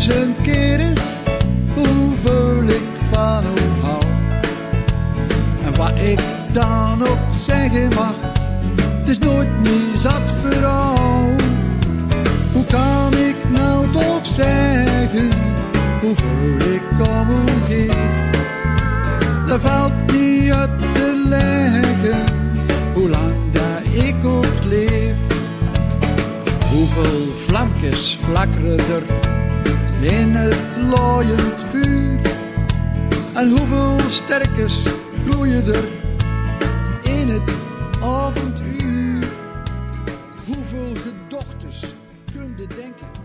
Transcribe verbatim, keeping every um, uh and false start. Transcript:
duizend keer is hoeveel ik van u hou. En wat ik dan ook zeggen mag, het is nooit niet zat vooral. Hoe kan ik nou toch zeggen hoeveel ik om u geef? Dat valt niet uit te leggen, hoe lang dat ik ook leef. Hoeveel vlampjes flakkeren er in het looiend vuur, en hoeveel sterkes gloeien er in het avonduur. Hoeveel gedochtes kun je denken